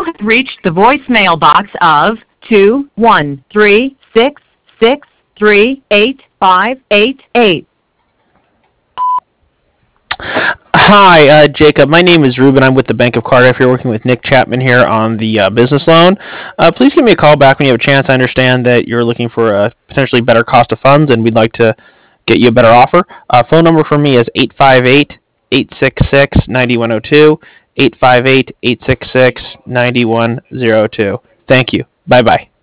have reached the voicemail box of 21366385888. Hi, Jacob. My name is Ruben. I'm with the Bank of Cardiff. You're working with Nick Chapman here on the business loan. Please give me a call back when you have a chance. I understand that you're looking for a potentially better cost of funds, and we'd like to get you a better offer. Phone number for me is 858-866-9102, 858-866-9102. Thank you. Bye-bye.